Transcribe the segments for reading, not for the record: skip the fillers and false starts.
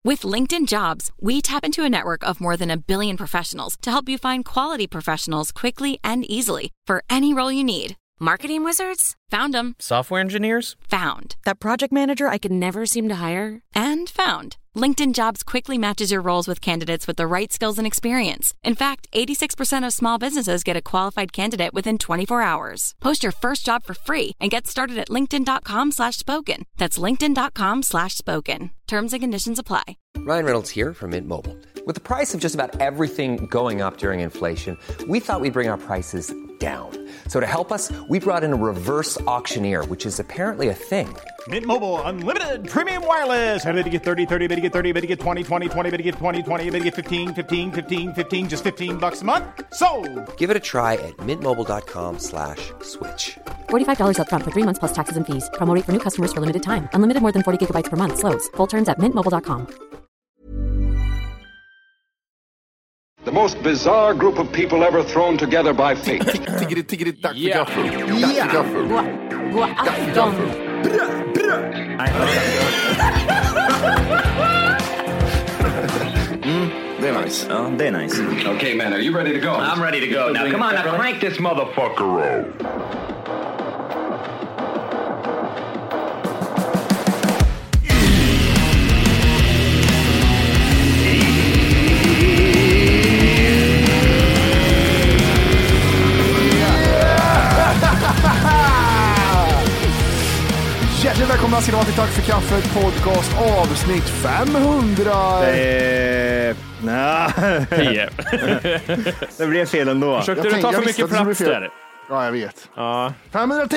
With LinkedIn Jobs, we tap into a network of more than 1 billion professionals to help you find quality professionals quickly and easily for any role you need. Marketing wizards? Found them. Software engineers? Found. That project manager I could never seem to hire? And found. LinkedIn Jobs quickly matches your roles with candidates with the right skills and experience. In fact, 86% of small businesses get a qualified candidate within 24 hours. Post your first job for free and get started at linkedin.com/spoken. That's linkedin.com/spoken. Terms and conditions apply. Ryan Reynolds here from Mint Mobile. With the price of just about everything going up during inflation, we thought we'd bring our prices down. So to help us, we brought in a reverse auctioneer, which is apparently a thing. Mint Mobile Unlimited Premium Wireless. How to get 30, 30, bit to get 30, bit to get 20, 20, 20, bit to get 20, 20, bit to get 15, 15, 15, 15, just $15 a month? Sold! Give it a try at mintmobile.com/switch. $45 up front for 3 months plus taxes and fees. Promo rate for new customers for limited time. Unlimited more than 40 gigabytes per month. Slows full terms at mintmobile.com. The most bizarre group of people ever thrown together by fate. Tiggeri, tack för gaffel. Tack för gaffel. God afton. Det är nice. Ja, det är nice. Okay, man, are you ready to go? I'm ready to go. Now, come on, now crank this motherfucker up. Hjärtligt välkomna ska det vara till Tack för kaffet podcast avsnitt 500. Det blev fel ändå. Försökte du ta för mycket plats där? Ja, jag vet. Ja. 510!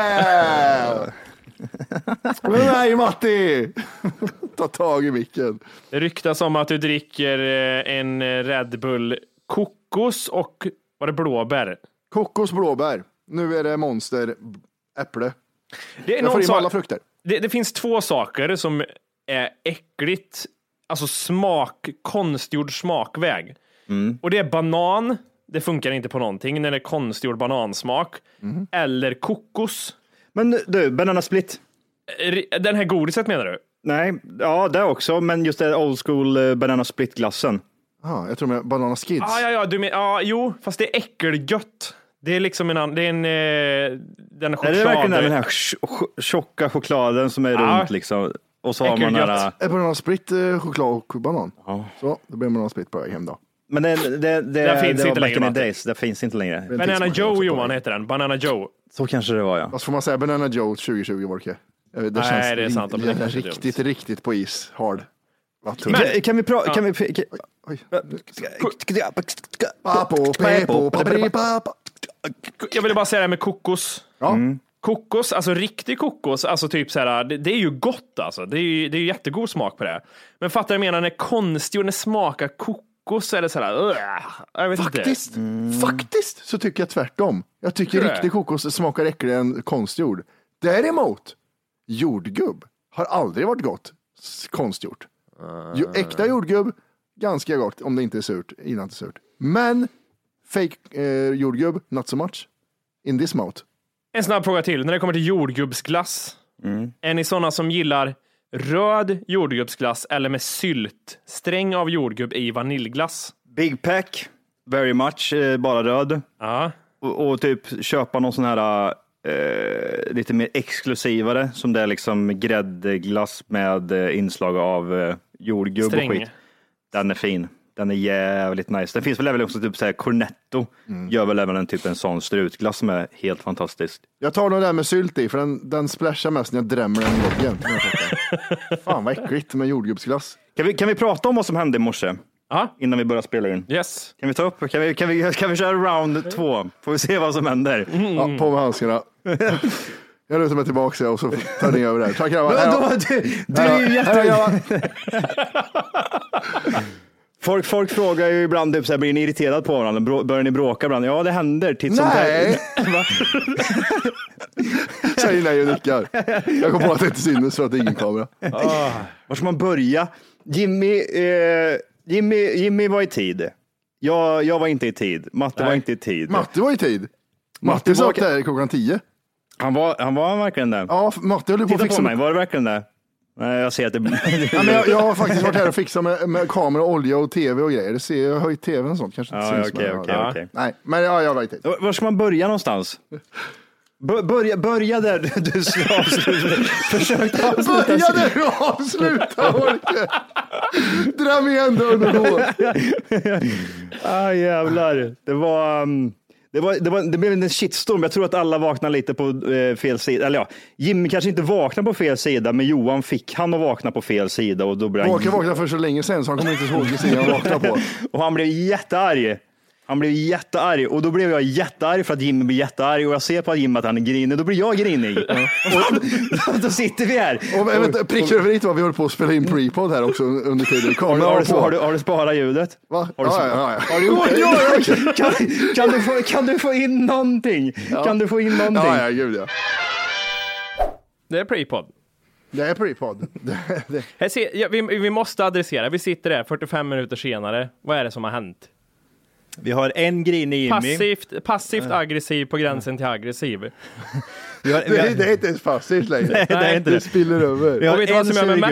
Nej, Matti! Ta tag i micken. Det ryktas om att du dricker en Red Bull kokos och var det blåbär? Kokos, blåbär. Nu är det monster, äpple. Det är jag får in alla frukter. Det finns två saker som är äckligt, alltså konstgjord smakväg. Och det är banan, det funkar inte på någonting när det är konstgjord banansmak. Eller kokos. Men du, banana split. Den här godiset menar du? Nej, ja det också, men just det old school banana split glassen. Ja, jag tror med banana skids. Du menar, jo, fast det är äckelgött. Det är liksom den choklad. Är det verkligen den här tjocka chokladen som är runt liksom? Och så har man nära... Är banana split choklad och banan? Ja. Så, då blir banana split på väg hem då. Men det finns inte längre. Det finns inte längre. Banana Joe, Johan heter den. Banana Joe. Så kanske det var, ja. Vad får man säga? Banana Joe 2020, Volke? Det känns det är sant. Riktigt på is. Hard. Men, kan vi prata... Jag vill bara säga det med kokos. Ja. Kokos, alltså riktig kokos, alltså typ så här, det är ju gott alltså. Det är ju jättegod smak på det. Men fattar du menar när konstgjord, när smakar kokos så är det så här, jag vet faktiskt, inte. Faktiskt så tycker jag tvärtom. Jag tycker riktig kokos smakar äckligare än konstgjord. Däremot, jordgubb har aldrig varit gott konstgjort. Äkta jordgubb, ganska gott om det inte är surt, innan det är surt. Men fake jordgubb, not so much. In this mouth. En snabb fråga till. När det kommer till jordgubbsglass. Är ni sådana som gillar röd jordgubbsglass eller med sylt? Sträng av jordgubb i vaniljglass. Big pack, very much, bara röd. Ja. Och typ köpa någon sån här lite mer exklusivare. Som det är liksom gräddglass med inslag av jordgubb och skit. Den är fin. Den är jävligt nice. Den finns väl även också typ såhär Cornetto. Gör väl även en sån strutglass som är helt fantastisk. Jag tar nog det där med sylt i, för den splashar mest när jag drämmer den i loggen. Fan vad äckligt med jordgubbsglass. Kan vi prata om vad som hände i morse? Innan vi börjar spela in. Yes. Kan vi ta upp? Kan vi köra round 2? Får vi se vad som händer. Ja, på med handskarna. Jag lutar mig tillbaka och så tar ni över där. Tack grabbar. Du är ju Folk frågar ju ibland typ såhär, blir ni irriterad på varandra? Börjar ni bråka ibland? Ja, det händer titt som nej. Säger nej och nickar. Jag kom på att det inte synes för att det är ingen kamera. Var ska man börja? Jimmy var i tid. Jag var inte i tid. Matte var inte i tid. Matte var i tid. Matte satt där klockan 10. Han var verkligen där. Ja, Matte höll på att titta fixa på mig, var det verkligen där? Nej, jag ser att det... Ja, men jag har faktiskt varit här och fixat med kamera, olja och tv och grejer. Jag har höjt tvn och sånt. Kanske inte syns. Okej. Nej, men jag vet inte. Var ska man börja någonstans? Börja där du ska avsluta. Försök avsluta. Börja där du avsluta, Orke. Dra mig ändå under då. Jävlar. Det blev en shitstorm. Jag tror att alla vaknade lite på fel sida. Eller ja, Jimmy kanske inte vaknade på fel sida, men Johan fick han att vakna på fel sida. Och då blev han vaknade för så länge sedan så han kommer inte ihåg vilken sida han vaknade på. Och han blev jättearg. Och då blev jag jättearg för att Jimmy blir jättearg och jag ser på Jimmy att han är grinig, då blir jag grinig. Och då sitter vi här. Och prickar över inte vad vi håller på att spela in pre-pod här också under tiden. Har du sparat ljudet? Va? Kan du få in någonting? Ja. Kan du få in någonting? Ja, gud ja. Det är pre-pod. Det är pre-pod. Vi måste adressera. Vi sitter där 45 minuter senare. Vad är det som har hänt? Vi har en grinig Jimmy. Passivt aggressiv på gränsen till aggressiv. Det är inte ens passivt längre. Nej, det är inte det. Det spiller över. Vi har en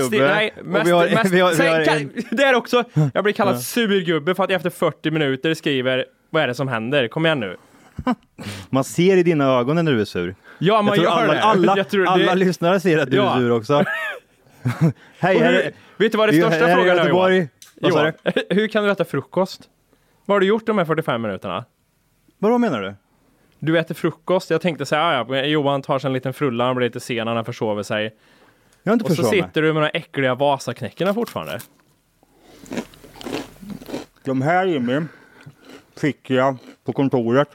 surgubbe. Det är också, jag blir kallad surgubbe för att jag efter 40 minuter skriver, vad är det som händer? Kom igen nu. Man ser i dina ögon när du är sur. Ja, man gör det. Alla lyssnare ser att du är sur också. Hej, vet du vad det största frågan är, Johan? Johan, hur kan du äta frukost? Vad har du gjort de här 45 minuterna? Vad menar du? Du äter frukost. Jag tänkte säga, Johan tar sig en liten frulla, han blir lite sen när han försover sig. Jag har inte och så sitter du med de äckliga Vasaknäckerna fortfarande. De här Jimmy fick jag på kontoret.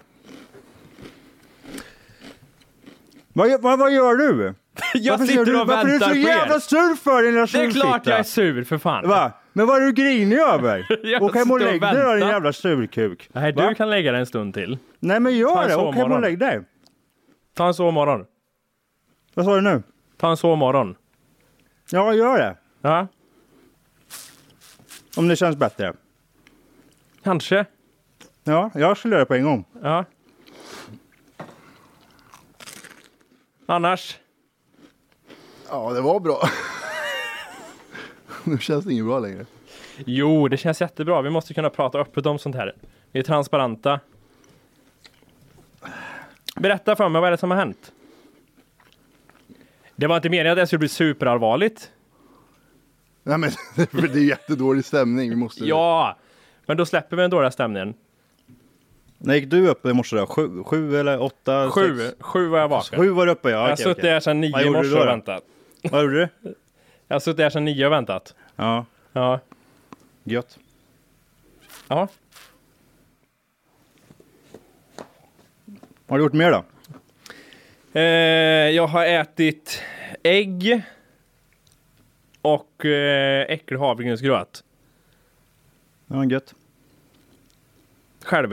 Vad gör du? Jag sitter och väntar på er. Varför är du så jävla sur för din? Det är klart jag är sur för fan. Va? Men vad är du grinig över? Åk hem och lägg dig då, din jävla surkuk. Nej, du kan lägga dig en stund till. Nej, men gör det. Åk hem och lägg dig. Ta en sovmorgon. Vad sa du nu? Ta en sovmorgon. Ja, gör det. Ja. Om det känns bättre. Kanske. Ja, jag skulle göra det på en gång. Ja. Annars? Ja, det var bra. Nu känns det inget bra längre. Jo, det känns jättebra. Vi måste kunna prata öppet om sånt här. Vi är transparenta. Berätta för mig, vad är det som har hänt? Det var inte meningen att det skulle bli superallvarligt. Nej, men det är jättedålig stämning. Vi måste... Ja, men då släpper vi den dåliga stämningen. När gick du upp i morse då? 7 eller 8? 7 var jag vaken. 7 var du uppe, ja. Jag har suttit där sedan 9 i morse och väntat. Vad gjorde du? Jag har suttit där sedan 9 och väntat. Ja. Ja. Gött. Ja. Vad har du gjort mer då? Jag har ätit ägg och äcklig havregrynsgröt. Ja, gött. Själv.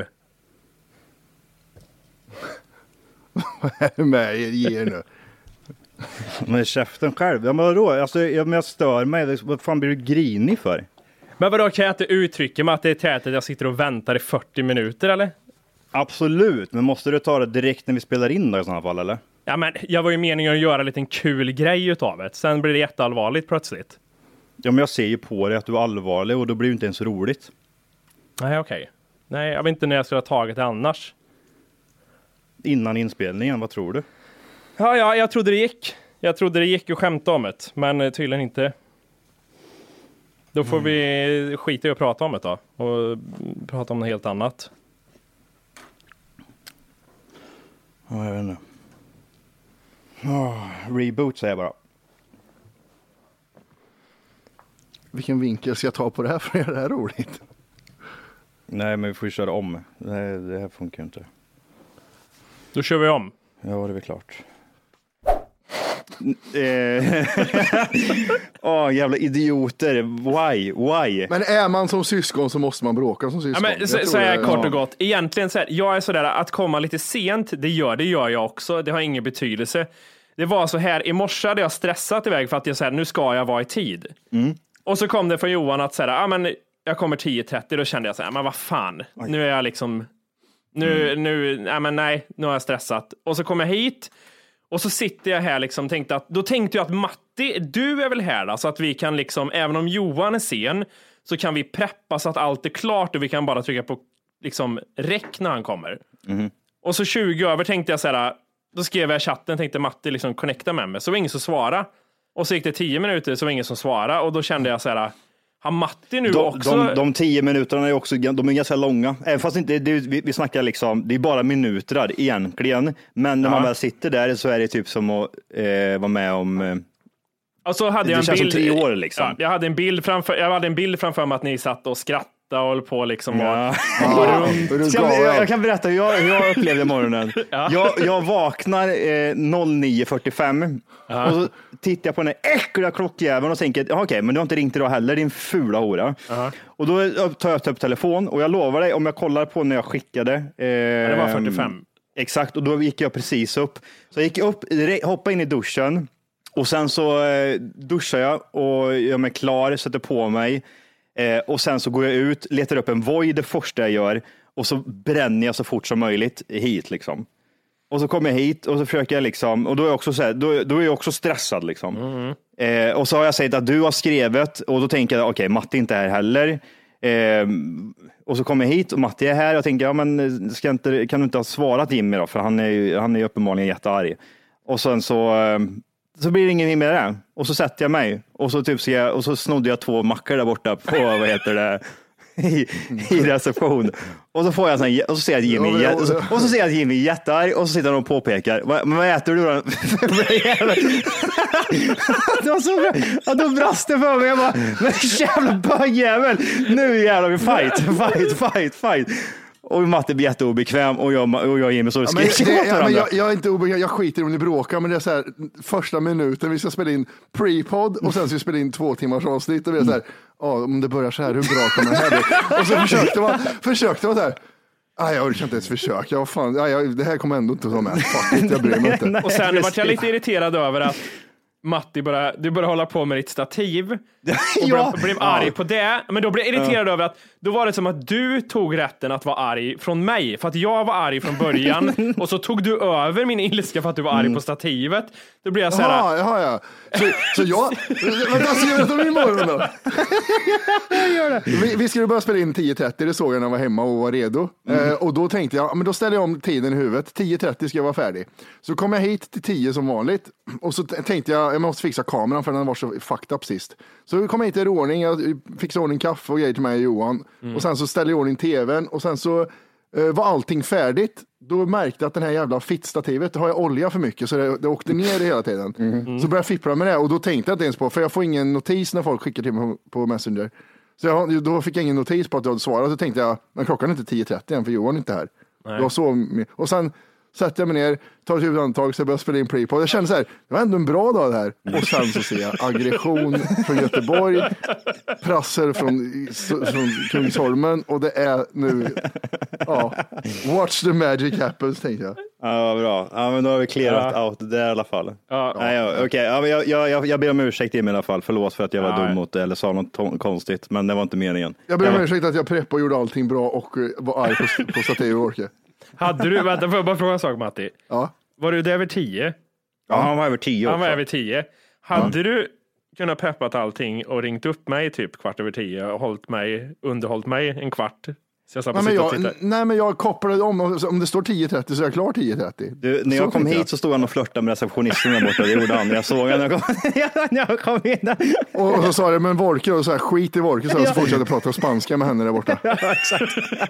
Vad är det med er nu? Men käften själv. Ja, men vadå? Alltså, jag stör mig. Vad fan blir du grinig för? Men vadå, kan jag inte uttrycka mig att det är tätt att jag sitter och väntar i 40 minuter, eller? Absolut, men måste du ta det direkt när vi spelar in då i sådana fall, eller? Ja, men jag var ju meningen att göra en liten kul grej utav det. Sen blir det jätteallvarligt plötsligt. Ja, men jag ser ju på dig att du är allvarlig och då blir det inte ens roligt. Nej, okej. Nej, jag vet inte när jag skulle ha tagit det annars. Innan inspelningen, vad tror du? Ja, jag trodde det gick. Jag trodde det gick att skämta om det, men tydligen inte. Då får vi skita i att prata om det då. Och prata om något helt annat. Ja, jag vet inte. Reboot säger jag bara. Vilken vinkel ska jag ta på det här för att göra det här roligt? Nej, men vi får ju köra om. Det här funkar inte. Då kör vi om. Ja, det är väl klart. Jävla idioter. Why? Men är man som syskon så måste man bråka som syskon. Ja, men så är jag kort och gott. Egentligen så här, jag är sådär att komma lite sent, det gör jag också. Det har ingen betydelse. Det var så här, i morse hade jag stressat iväg för att jag säger nu ska jag vara i tid. Och så kom det från Johan att säga, men jag kommer 10:30. Då kände jag så här, men vad fan. Nu är jag liksom nu har jag stressat. Och så kom jag hit Och så sitter jag här liksom, då tänkte jag att Matti, du är väl här då, så att vi kan liksom, även om Johan är sen, så kan vi preppa så att allt är klart och vi kan bara trycka på liksom räck när han kommer. Och så 20 över tänkte jag så här, då skrev jag i chatten, tänkte Matti liksom connecta med mig, så var ingen som svara. Och så gick det 10 minuter, så var ingen som svara, och då kände jag så här, har Matti nu också... De 10 minuterna är också, de är ganska långa. Även fast inte, vi snackar liksom, det är bara minuter egentligen. Men när man väl sitter där så är det typ som att vara med om... Och så hade jag det en bild, bild, som 3 år liksom. Ja, jag hade en bild framför mig att ni satt och skrattade och höll på liksom. Jag kan berätta hur jag upplevde morgonen. Jag vaknar 09:45 och så tittar jag på den äckliga klockjäveln och tänker, okej, men du har inte ringt idag heller, din fula hora. Och då tar jag upp telefon och jag lovar dig, om jag kollar på när jag skickade. Det var 45. Exakt, och då gick jag precis upp. Så jag gick upp, hoppade in i duschen. Och sen så duschar jag och gör mig klar, sätter på mig. Och sen så går jag ut, letar upp en Voi, det första jag gör. Och så bränner jag så fort som möjligt hit liksom. Och så kommer jag hit och så försöker jag liksom, och då är jag också, så här, då är jag också stressad liksom. Och så har jag sagt att du har skrivit, och då tänker jag, okej, Matti är inte här heller. Och så kommer jag hit och Matti är här. Jag tänker, ja men kan du inte ha svarat Jimmy då? För han är ju uppenbarligen jättearg. Och sen så blir det ingen med det. Och så sätter jag mig. Och så och så snodde jag 2 mackor där borta på, vad heter det, i reception. Och så får jag och så ser jag att Jimmy är jättearg, och så sitter han och påpekar, men vad äter du då? Det var så bra. Då brast det för mig. Jag bara, men jävla bögjävel. Nu jävlar vi fight. Och Matte blir jätteobekväm och jag Jimmy så jag är inte obekväm, jag skiter om ni bråkar, men det är så här, första minuten vi ska spela in pre-pod och sen ska vi spela in 2 timmars avsnitt och vi är så här, om det börjar så här, hur bra kommer det här bli? Och så försökte man så här, jag orkar inte ens försöka, det här kommer ändå inte att vara med, jag bryr mig inte. Och sen var jag lite irriterad över att Matti du började hålla på med ditt stativ och blev arg på det. Men då blev jag irriterad över att då var det som att du tog rätten att vara arg från mig, för att jag var arg från början och så tog du över min ilska för att du var arg på stativet. Då blev jag så här. Jaha. Så jag ska jag berätta om imorgon då? Vi skulle börja spela in 10:30, det såg jag när jag var hemma och var redo. Och då tänkte jag, men då ställer jag om tiden i huvudet. 10:30 ska jag vara färdig. Så kom jag hit till 10 som vanligt. Och så tänkte jag måste fixa kameran för den var så fucked up sist. Så kom jag hit i ordning, jag fixade ordning kaffe och grejer till mig och Johan. Och sen så ställde jag ordning tvn och sen så var allting färdigt. Då märkte jag att den här jävla fittstativet har jag olja för mycket, så det åkte ner hela tiden. Så började jag fippla med det, och då tänkte jag inte ens på, för jag får ingen notis när folk skickar till mig på Messenger. Så då fick jag ingen notis på att jag hade svarat. Så tänkte jag, men klockan är inte 10:30 än, för Johan är inte här. Och sen sätter jag mig ner, tar ett huvudantag, så jag börjar spela in pre-pod. Jag kände så här, det var ändå en bra dag det här. Och sen så ser jag aggression från Göteborg, prassel från Kungsholmen, och det är nu, watch the magic happens, tänkte jag. Ja, bra. Ja, men då har vi clearat out det i alla fall. Jag ber om ursäkt i alla fall. Förlåt för att jag var dum mot det eller sa något konstigt, men det var inte meningen. Jag ber om ursäkt att jag preppade och gjorde allting bra och var arg på stativ och orke. Hade du, vänta, får jag bara fråga en sak, Matti? Ja. Var du där över 10? Ja, han var över 10 också. Han var över 10. Hade du kunnat preppat allting och ringt upp mig typ 10:15 och underhållit mig en kvart? Så jag men jag kopplade om det står 10:30 så är jag klar 10:30. När jag kom hit så stod han och flörtade med receptionisten där borta. Det gjorde han. Jag såg han när jag kom in. Och så sa det, men Vorke, och så här, skit i Vorke, så fortsatte jag prata spanska med henne där borta. Exakt.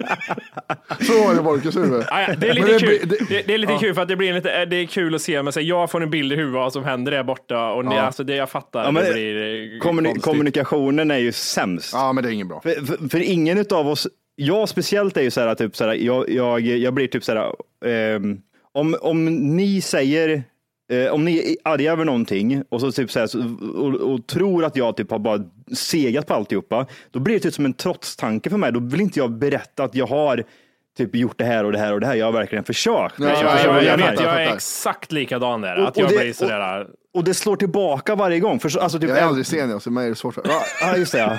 Så var det Vorkes huvud. Det är lite kul. Det är lite kul för att det är kul att se, men jag får en bild i huvudet vad som händer där borta, och det jag fattar. Ja, det blir kommunikationen är ju sämst. Ja, men det är ingen bra. För ingen utav oss. Jag speciellt är ju så här, typ så här, jag blir typ så här, om ni säger, om ni är arga över någonting och så typ så här, och tror att jag typ har bara segat på alltihopa, då blir det typ som en trotstanke för mig. Då vill inte jag berätta att jag har typ gjort det här och det här och det här. Jag har verkligen försökt. Jag är exakt likadan där. Att jag blir sådär. Och det slår tillbaka varje gång. För, alltså, typ, jag är aldrig sen, så mig är det svårt. Ja, just det.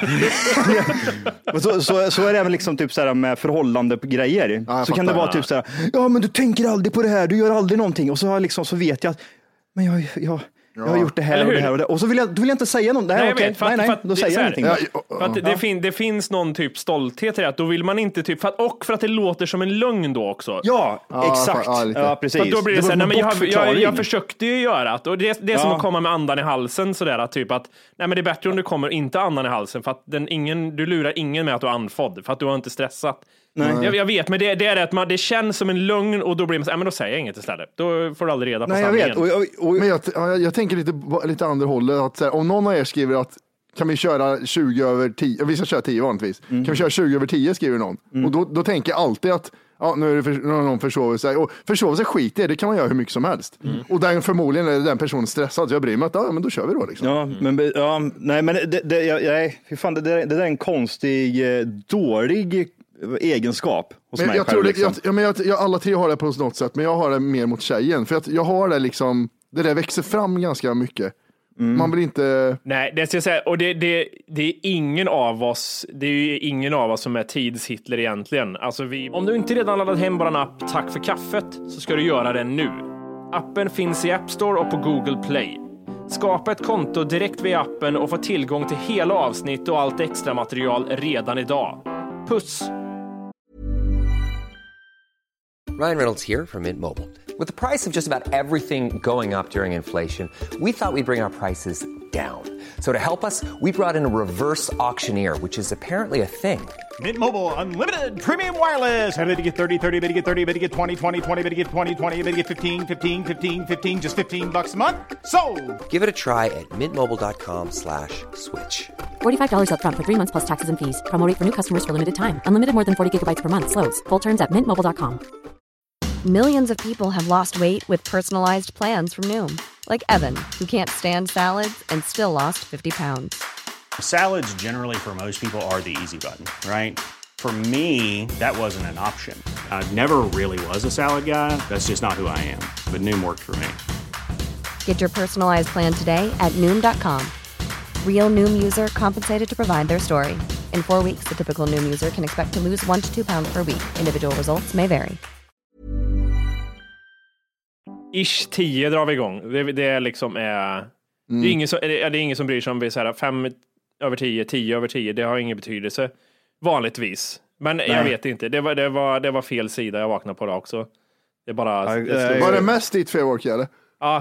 Ja. så är det även liksom typ så här med förhållande på grejer. Så kan det vara typ så här, ja men du tänker aldrig på det här, du gör aldrig någonting. Och så, liksom, så vet jag att men jag har gjort det här och det här och det. Och så vill jag inte säga något. Nej, okej. Nej, då säger jag ingenting. För att det finns någon typ stolthet i det. Då vill man inte typ, för att det låter som en lögn då också. Ja, exakt. Ja, precis. För då blir det så här, nej, men jag försökte ju göra att, och det är som att komma med andan i halsen sådär, att typ att, nej men det är bättre om du kommer inte andan i halsen, för att du lurar ingen med att du är andfådd, för att du har inte stressat. Nej. Jag vet, men det är att det känns som en lögn, och då blir man så här, men då säger jag inget istället. Då får du aldrig reda på sanningen. Jag vet. Men jag tänker lite andra hållet, att så här, om någon av er skriver att kan vi köra 20 över 10, vi ska köra 10 vanligtvis, kan vi köra 20 över 10, skriver någon. Och då tänker jag alltid att nu har någon försovit sig, och försovit sig skit det kan man göra hur mycket som helst. Och förmodligen är den personen stressad, så jag bryr mig att men då kör vi då liksom. Det där är en konstig, dålig egenskap hos mig själv. Jag alla tre har det på något sätt, men jag har det mer mot tjejen, för att jag har det liksom, det där växer fram ganska mycket. Man vill inte... Nej, det ska jag säga, och det är ingen av oss, som är tidshitler egentligen. Alltså om du inte redan laddat hem bara en app Tack för kaffet, så ska du göra det nu. Appen finns i App Store och på Google Play. Skapa ett konto direkt via appen och få tillgång till hela avsnitt och allt extra material redan idag. Puss! Ryan Reynolds here from Mint Mobile. With the price of just about everything going up during inflation, we thought we'd bring our prices down. So to help us, we brought in a reverse auctioneer, which is apparently a thing. Mint Mobile Unlimited Premium Wireless. How to get 30, 30, how to get 30, how to get 20, 20, 20, how to get 20, 20, how to get 15, 15, 15, 15, just $15 a month? Sold! Give it a try at mintmobile.com/switch. $45 up front for 3 months plus taxes and fees. Promo rate for new customers for limited time. Unlimited more than 40 gigabytes per month slows. Full terms at mintmobile.com. Millions of people have lost weight with personalized plans from Noom. Like Evan, who can't stand salads and still lost 50 pounds. Salads generally for most people are the easy button, right? For me, that wasn't an option. I never really was a salad guy. That's just not who I am. But Noom worked for me. Get your personalized plan today at Noom.com. Real Noom user compensated to provide their story. In 4 weeks, the typical Noom user can expect to lose 1 to 2 pounds per week. Individual results may vary. Ish 10 drar vi igång. Det är liksom det är ingen som bryr sig om vi säger 5 över 10, 10 över 10. Det har ingen betydelse vanligtvis. Men jag vet inte. Det var fel sida jag vaknade på det också. Det är bara var det mest ditt fel, eller? Ja.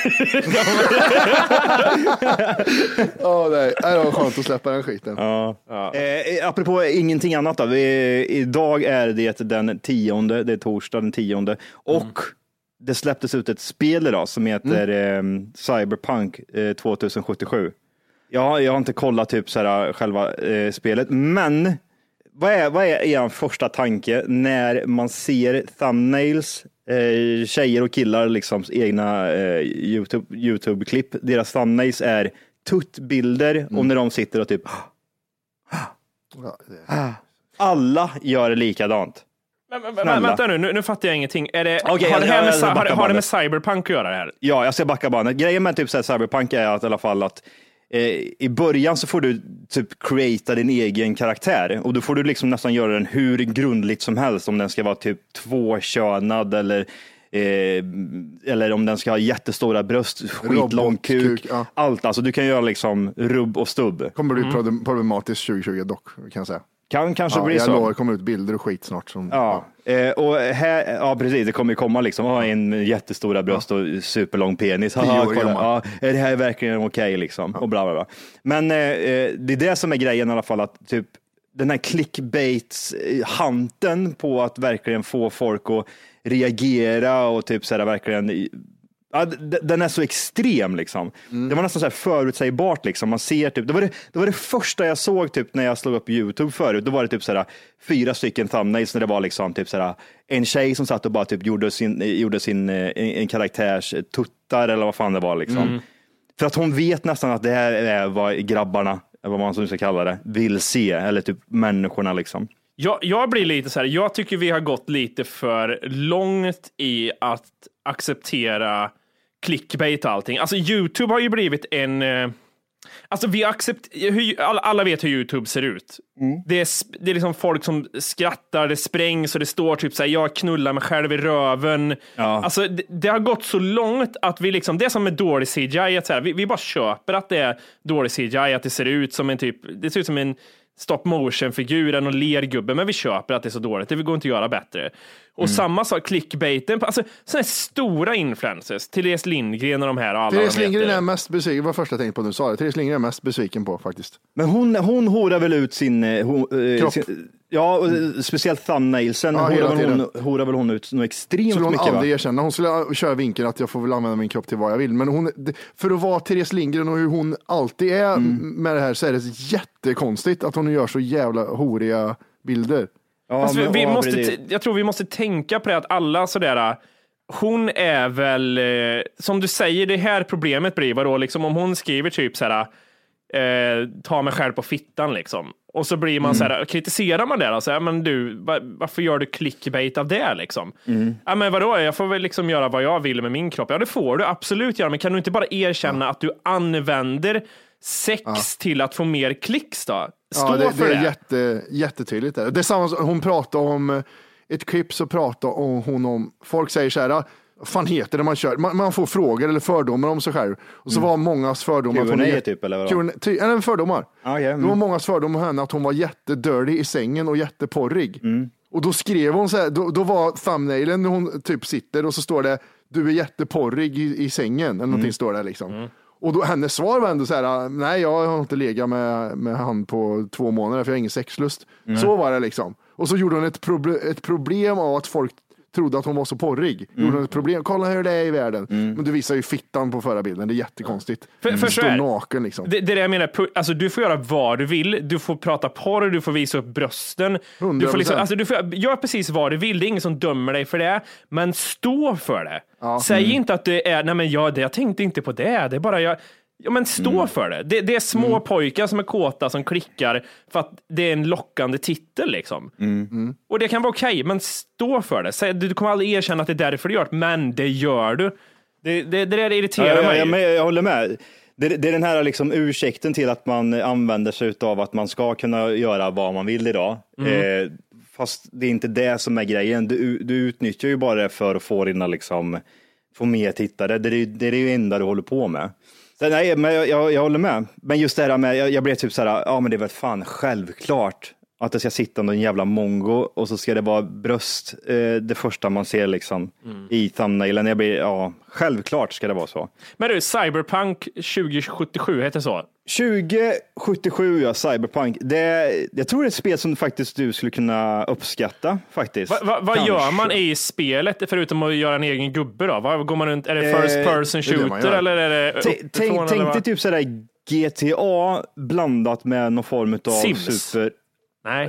Nej, det var skönt att släppa den skiten. Apropå ingenting annat då. Idag är det den 10:e, det är torsdag den 10:e, och det släpptes ut ett spel idag som heter Cyberpunk 2077. Jag har inte kollat typ så här själva spelet, men vad är er första tanke när man ser thumbnails, tjejer och killar liksom egna YouTube-klipp, deras thumbnails är tuttbilder och när de sitter och typ alla gör likadant. Men vänta nu fattar jag ingenting. Har det med Cyberpunk att göra det här? Ja, jag ska backa bandet. Grejen med typ så här, Cyberpunk är att i alla fall att i början så får du typ creata din egen karaktär, och då får du liksom nästan göra den hur grundligt som helst, om den ska vara typ tvåkönad eller om den ska ha jättestora bröst, skitlång kuk, allt. Alltså du kan göra liksom rubb och stubb. Kommer bli problematiskt 2020 dock, kan jag säga. Kanske bli så. Jag lovar, det kommer ut bilder och skit snart. Och här, precis, det kommer ju komma liksom, en jättestora bröst och superlång penis. Är det här verkligen okej liksom? Och bla bla bla. Men det är det som är grejen i alla fall, att typ den här clickbaits-hanten på att verkligen få folk att reagera och typ så här verkligen... Ja, den är så extrem liksom. Det var nästan så här förutsägbart liksom. Man ser typ, det var det första jag såg typ när jag slog upp YouTube förut. Då var det typ så här 4 stycken thumbnails när det var liksom typ så här en tjej som satt och bara typ gjorde sin en karaktärs tuttar eller vad fan det var liksom. För att hon vet nästan att det här är vad grabbarna, vad man ska kalla det, vill se, eller typ människorna liksom. Jag blir lite så här, jag tycker vi har gått lite för långt i att acceptera clickbait och allting. Alltså YouTube har ju blivit Alltså alla vet hur YouTube ser ut. Det är liksom folk som skrattar, det sprängs och det står typ såhär, jag knullar mig själv i röven. Ja. Alltså det har gått så långt att vi liksom, det är som med dålig CGI, att så här, vi bara köper att det är dålig CGI, att det ser ut som det ser ut som en stop motion figur än och lergubbe, men vi köper att det är så dåligt, det går inte att göra bättre. Och samma sak, clickbaiten, alltså sådana här stora influencers, Therese Lindgren och de här och alla. Therese Lindgren är mest besviken, vad första jag tänkte på nu sa det. Therese Lindgren är mest besviken på faktiskt. Men hon horar väl ut sin kropp. Ja, och speciellt thumbnailsen horar väl hon ut något extremt mycket. Skulle hon aldrig erkänna. Hon skulle köra vinkeln att jag får väl använda min kropp till vad jag vill. Men för att vara Therese Lindgren och hur hon alltid är med det här, så är det jättekonstigt att hon gör så jävla horiga bilder. Ja, jag tror vi måste tänka på det, att alla sådär, hon är väl, som du säger, det här problemet blir vadå, liksom, om hon skriver typ såhär, ta mig själv på fittan liksom, och så blir man såhär, kritiserar man det och säger, men du, varför gör du clickbait av det liksom? Ja, men vadå, jag får väl liksom göra vad jag vill med min kropp. Ja, det får du absolut göra, men kan du inte bara erkänna att du använder sex till att få mer klicks då? Det är jättetydligt. Det är samma som hon pratar om ett klipp, så pratar hon om, folk säger så här, fan heter det man kör, man får frågor eller fördomar om sig själv, och så var mångas fördomar Q&A typ, eller vad? Eller fördomar. Det var mångas fördomar om henne att hon var jättedirty i sängen och jätteporrig. Och då skrev hon så här, då var thumbnailen när hon typ sitter och så står det, du är jätteporrig i sängen eller någonting står det liksom. Och då hennes svar var ändå så här, nej, jag har inte legat med han på 2 månader för jag har ingen sexlust. Så var det liksom. Och så gjorde hon ett problem av att folk trodde att hon var så porrig. Gjorde hon ett problem, kolla hur det är i världen. Men du visar ju fittan på förra bilden, det är jättekonstigt. För står naken liksom. Det är det jag menar, alltså du får göra vad du vill, du får prata porr, du får visa upp brösten. 100%. Du får liksom, alltså du får göra precis vad du vill, det är ingen som dömer dig för det, men stå för det. Säg inte att det är, nej men jag tänkte inte på det är bara jag. Ja, men stå för det. Det är små pojkar som är kåta som klickar för att det är en lockande titel liksom. Och det kan vara okej, men stå för det. Du kommer aldrig erkänna att det är därför du gör det, men det gör du. Det där irriterar mig. Jag håller med. Det är den här liksom ursäkten till att man använder sig av att man ska kunna göra vad man vill idag. Fast det är inte det som är grejen. Du utnyttjar ju bara det för att få dina liksom, få mer tittare. Det är det enda du håller på med. Nej, men jag håller med. Men just det här med, jag blev typ så här, ja men det är väl fan självklart att det ska sitta någon jävla mongo och så ska det vara bröst, det första man ser liksom i thumbnailen. Jag blir, ja, självklart ska det vara så. Men du, Cyberpunk 2077 heter så? 2077, ja, Cyberpunk. Jag tror det är ett spel som faktiskt du skulle kunna uppskatta faktiskt. Vad gör man i spelet förutom att göra en egen gubbe då? Vad går man runt? Är det first person shooter eller är det uppifrån? Tänk dig typ sådär GTA blandat med någon form av Sims. Super. Nej.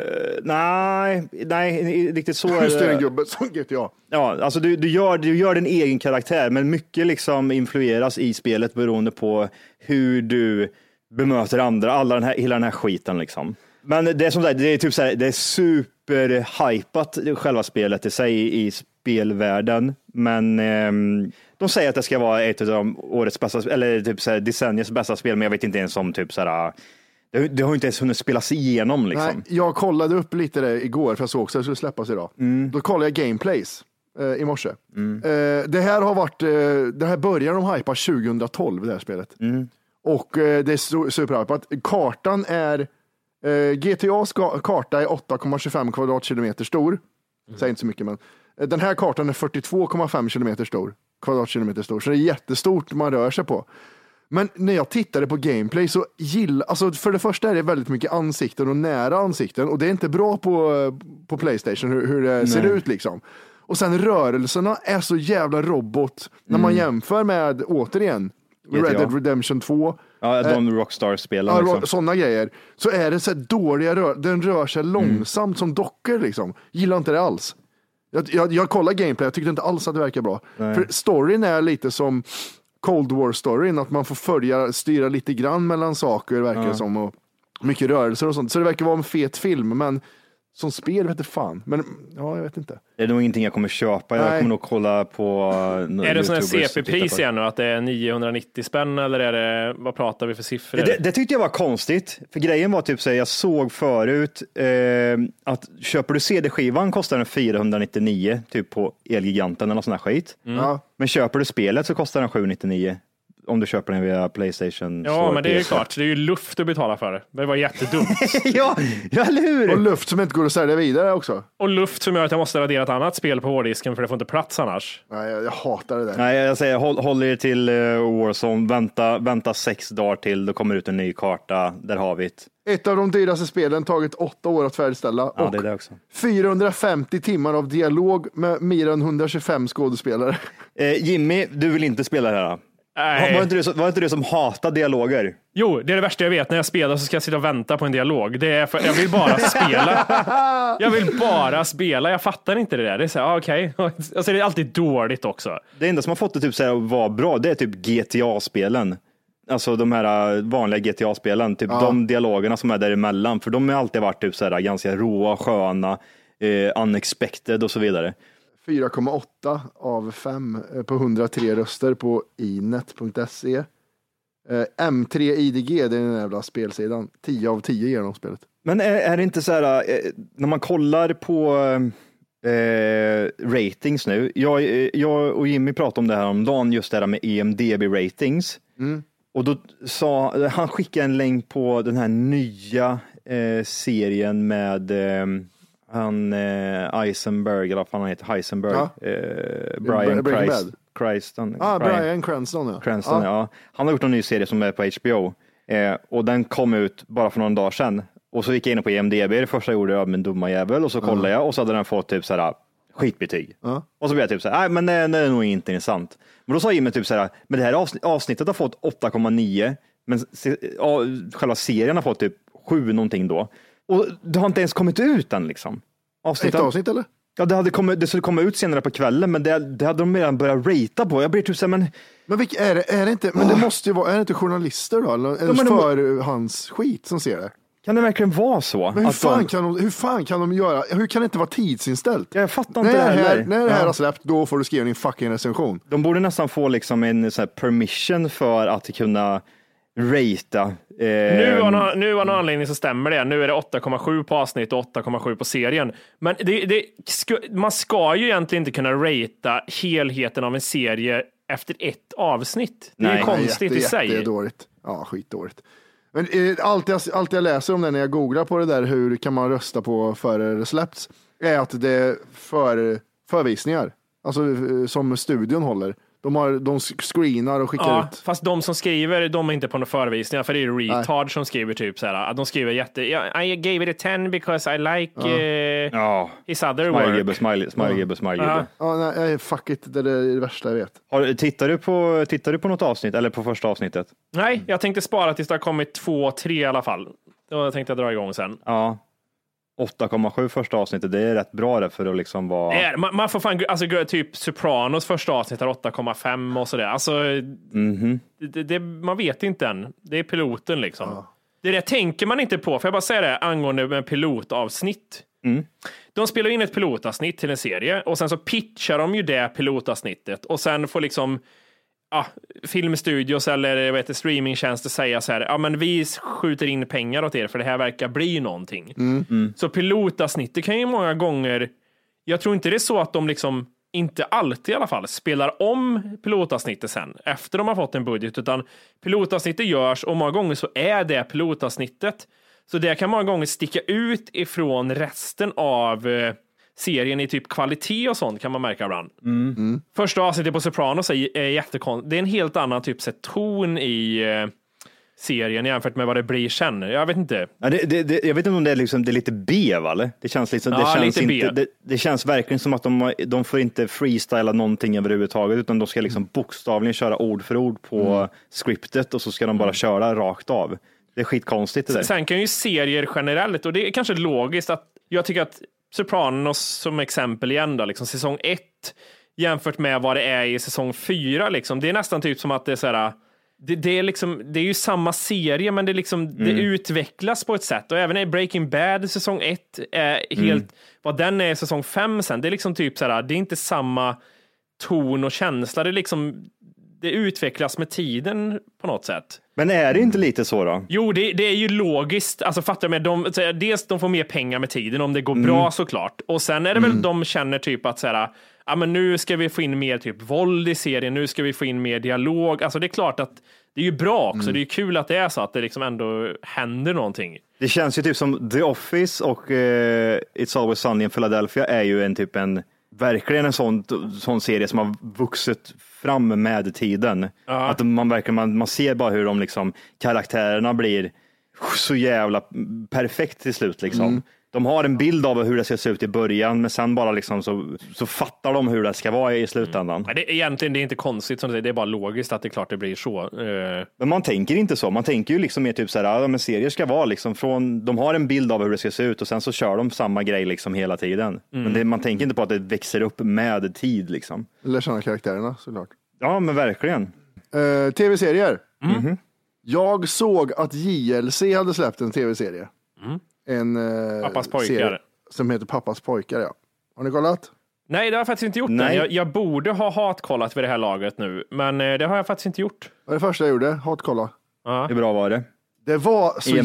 Nej, riktigt så. Just det, en gubbe som GTA. Ja, alltså du gör din egen karaktär, men mycket liksom influeras i spelet beroende på hur du bemöter andra, hela den här skiten liksom. Men det är som sagt, det är typ så här, det är superhypat själva spelet i sig i spelvärlden, men de säger att det ska vara ett av årets bästa, eller typ så här decenniets bästa spel, men jag vet inte ens om typ så här. Det har inte ens hunnit spelas igenom liksom. Nej, jag kollade upp lite det igår för jag såg också att det skulle släppas idag. Då kollade jag gameplays i morse. Det här har varit, det här började de hypa 2012 det här spelet. Och det är superhypat. Kartan är GTAs karta är 8,25 kvadratkilometer stor. Säger inte så mycket, men den här kartan är 42,5 kilometer stor, kvadratkilometer stor. Så det är jättestort man rör sig på. Men när jag tittade på gameplay så alltså för det första är det väldigt mycket ansikten och nära ansikten, och det är inte bra på PlayStation hur det ser ut liksom. Och sen rörelserna är så jävla robot när man jämför med, återigen, Red Dead Redemption 2. Ja, de Rockstar-spelen liksom. Sådana grejer. Så är det så dåliga den rör sig långsamt som dockor liksom. Gillar inte det alls. Jag kollar gameplay, jag tyckte inte alls att det verkar bra. Nej. För storyn är lite som Cold War-storyn, att man får styra lite grann mellan saker, verkar som, och mycket rörelser och sånt. Så det verkar vara en fet film, men som spel vet du fan. Men ja, jag vet inte. Det är nog ingenting jag kommer köpa. Jag kommer nog kolla på Är det sån här CP-pris igen nu? Att det är 990 spänn eller är det, vad pratar vi för siffror? Det tyckte jag var konstigt. För grejen var typ så jag såg förut att köper du CD-skivan kostar den 499 typ på Elgiganten eller sån här skit. Men köper du spelet så kostar den 799. Om du köper den via PlayStation. Ja, men det är ju klart. Det är ju luft att betala för det. Det var jättedumt. ja, eller hur? Och luft som inte går att sälja vidare också. Och luft som gör att jag måste radera ett annat spel på hårddisken för det får inte plats annars. Nej, jag hatar det där. Nej, jag säger håll er till Warzone. Vänta 6 dagar till. Då kommer ut en ny karta. Där har vi det. Ett av de dyraste spelen tagit 8 år att färdigställa. Ja, och det är det också. 450 timmar av dialog med mer än 125 skådespelare. Jimmy, du vill inte spela det här? Var inte det som hatar dialoger? Jo, det är det värsta jag vet. När jag spelar så ska jag sitta och vänta på en dialog. Det är för, jag vill bara spela. Jag vill bara spela. Jag fattar inte det där. Det är så här, okej. Alltså, det är alltid dåligt också. Det enda som har fått det typ så här att vara bra, det är typ GTA-spelen. Alltså de här vanliga GTA-spelen. Typ de dialogerna som är däremellan. För de har alltid varit typ så här ganska råa, sköna, unexpected och så vidare. 4,8 av 5 på 103 röster på inet.se. M3 IDG, det är den jävla spelsidan. 10 av 10 ger de spelet. Men är det inte så här, när man kollar på ratings nu. Jag och Jimmy pratade om det här om dagen, just det här med EMDB ratings. Och då sa han, skickade en länk på den här nya serien med han Eisenberg, eller vad han heter, Heisenberg, Brian Cranston. Brian Cranston, ja. Han har gjort en ny serie som är på HBO. Och den kom ut bara för några dagar sedan. Och så gick jag in på IMDb, det första jag gjorde jag min dumma jävel, och så kollade jag och så hade den fått typ såhär skitbetyg. Och så blev jag typ såhär, nej men det är nog inte intressant. Men då sa Jimmy typ såhär, men det här avsnittet har fått 8,9, men själva serien har fått typ 7 någonting då. Och det har inte ens kommit ut än liksom. Ett avsnitt eller? Ja, det skulle komma ut senare på kvällen, men det hade de redan börjat rata på. Jag blir typ såhär, men vilka är det inte? Men det måste ju vara, är det inte journalister då? Eller för hans skit som ser det? Kan det verkligen vara så? Men hur fan kan de göra? Hur kan det inte vara tidsinställt? Jag fattar inte det heller. När det här har släppt, då får du skriva din fucking recension. De borde nästan få liksom en så här permission för att kunna rata. Nu av någon anledning så stämmer det. Nu är det 8,7 på avsnitt och 8,7 på serien. Men man ska ju egentligen inte kunna rata helheten av en serie efter ett avsnitt. Det är ju konstigt i sig. Det är dåligt. Ja, skitdåligt. Men allt jag läser om det när jag googlar på det där, hur kan man rösta på före det släppts, är att det är förvisningar. Alltså som studion håller. De screenar och skickar ut. Fast de som skriver, de är inte på några förevisningar, för det är retard som skriver typ så här, att de skriver I gave it a 10 because I like his other work. Smiley. Nej, fuck it, det är det värsta jag vet. Tittar du på något avsnitt eller på första avsnittet? Nej, jag tänkte spara tills det har kommit 2-3 i alla fall. Då tänkte jag dra igång sen. Ja. 8,7 första avsnittet, det är rätt bra det för att liksom vara... Man får fan, alltså typ Sopranos första avsnitt är 8,5 och sådär. Alltså, man vet inte än. Det är piloten liksom. Det tänker man inte på. För jag bara säga det angående med pilotavsnitt. De spelar in ett pilotavsnitt till en serie och sen så pitchar de ju det pilotavsnittet och sen får liksom filmstudios eller streamingtjänster säga så här, men vi skjuter in pengar åt er för det här verkar bli någonting. Så pilotavsnittet kan ju många gånger, jag tror inte det är så att de liksom, inte alltid i alla fall, spelar om pilotavsnittet sen efter de har fått en budget, utan pilotavsnittet görs och många gånger så är det pilotavsnittet, så det kan många gånger sticka ut ifrån resten av serien i typ kvalitet och sånt, kan man märka ibland. Första avsnittet på Sopranos är jättekonstigt. Det är en helt annan typ ton i serien jämfört med vad det blir sen. Jag vet inte. Ja, jag vet inte om det är liksom, det är lite B, va? Det känns liksom, det känns verkligen som att de får inte freestyla någonting överhuvudtaget, utan de ska liksom bokstavligen köra ord för ord på scriptet och så ska de bara köra rakt av. Det är skitkonstigt det där. Sen kan ju serier generellt, och det är kanske logiskt, att jag tycker att Sopranos som exempel igen då, liksom säsong 1 jämfört med vad det är i säsong 4 liksom, det är nästan typ som att det är så här, det är liksom, det är ju samma serie, men det är liksom, det utvecklas på ett sätt. Och även i Breaking Bad säsong 1 är helt, vad den är säsong 5 sen, det är liksom typ såhär, det är inte samma ton och känsla, det är liksom, det utvecklas med tiden på något sätt. Men är det inte lite så då? Jo, det är ju logiskt. Alltså fattar du, dels de får mer pengar med tiden om det går bra såklart. Och sen är det väl de känner typ att såhär, ja men nu ska vi få in mer typ våld i serien, nu ska vi få in mer dialog. Alltså det är klart att det är ju bra också. Det är ju kul att det är så att det liksom ändå händer någonting. Det känns ju typ som The Office och It's Always Sunny in Philadelphia är ju verkligen en sån serie som har vuxit fram med tiden. Att man ser bara hur de liksom, karaktärerna blir så jävla perfekt till slut liksom. De har en bild av hur det ska se ut i början, men sen bara liksom så fattar de hur det ska vara i slutändan. Egentligen det är inte konstigt, som det är bara logiskt att det är klart det blir så. Men man tänker inte så. Man tänker ju liksom mer typ så här, men serier ska vara liksom de har en bild av hur det ska se ut och sen så kör de samma grej liksom hela tiden. Men man tänker inte på att det växer upp med tid liksom. Eller känna karaktärerna såklart. Ja, men verkligen. TV-serier. Jag såg att JLC hade släppt en TV-serie. En Pappas pojkar som heter Pappas pojkar, ja. Har ni kollat? Nej, det har jag faktiskt inte gjort. Jag borde ha hatkollat vid det här laget nu, men det har jag faktiskt inte gjort. Det var det första jag gjorde, hatkolla. Hur bra var det? Det var så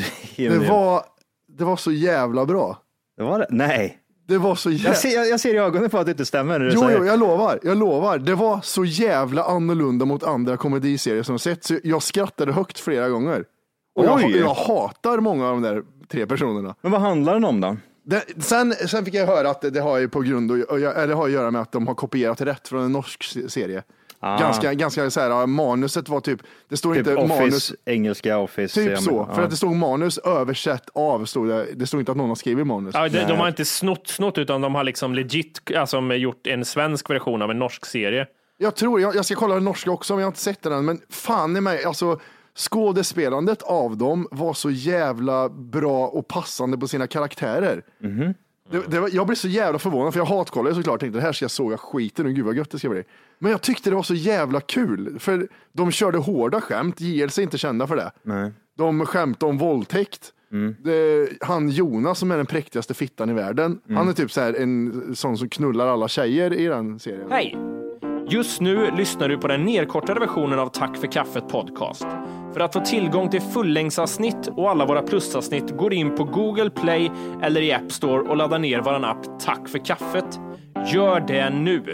det var så jävla bra. Det var det? Nej. Det var så jävla... Jag ser i ögonen på att det inte stämmer. Jo, jag lovar. Det var så jävla annorlunda mot andra komediserier som jag sett. Så jag skrattade högt flera gånger. Och jag hatar många av de där 3 personerna. Men vad handlar den om då? Sen fick jag höra att det har ju på grund eller har att göra med att de har kopierat rätt från en norsk serie. Ganska så här, manuset var typ, det står typ inte Office, manus, engelska Office. Typ så, för att det stod manus översätt av, det stod inte att någon har skrivit manus. Ja, de har inte snott utan de har liksom legit gjort en svensk version av en norsk serie. Jag ska kolla den norska också, men jag har inte sett den, men fan i mig, alltså skådespelandet av dem var så jävla bra och passande på sina karaktärer. Jag blev så jävla förvånad, för jag hatkollade såklart, tänkte det här ska jag såga skiten och gud vad gött det ska bli. Men jag tyckte det var så jävla kul, för de körde hårda skämt, JLC är inte kända för det. Nej. De skämtade om våldtäkt. Han Jonas som är den präktigaste fittan i världen, han är typ så här en sån som knullar alla tjejer i den serien. Hej! Just nu lyssnar du på den nedkortade versionen av Tack för kaffet podcast. För att få tillgång till fullängdsavsnitt och alla våra plusavsnitt går in på Google Play eller i App Store och laddar ner våran app Tack för kaffet. Gör det nu!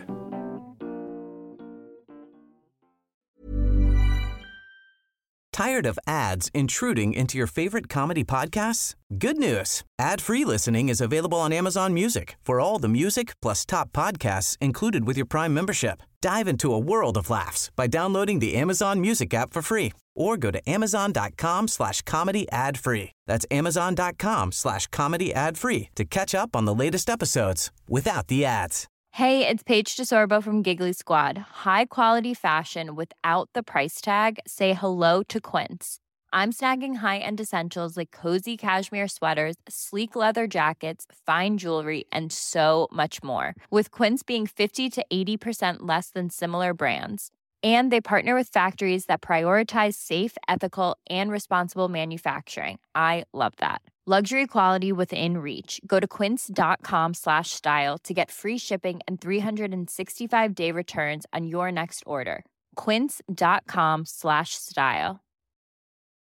Tired of ads intruding into your favorite comedy podcasts? Good news! Ad-free listening is available on Amazon Music for all the music plus top podcasts included with your Prime membership. Dive into a world of laughs by downloading the Amazon Music app for free or go to amazon.com/comedy ad-free. That's amazon.com/comedy ad-free to catch up on the latest episodes without the ads. Hey, it's Paige DeSorbo from Giggly Squad. High quality fashion without the price tag. Say hello to Quince. I'm snagging high-end essentials like cozy cashmere sweaters, sleek leather jackets, fine jewelry, and so much more. With Quince being 50 to 80% less than similar brands. And they partner with factories that prioritize safe, ethical, and responsible manufacturing. I love that. Luxury quality within reach. Go to quince.com/style to get free shipping and 365-day returns on your next order. Quince.com/style.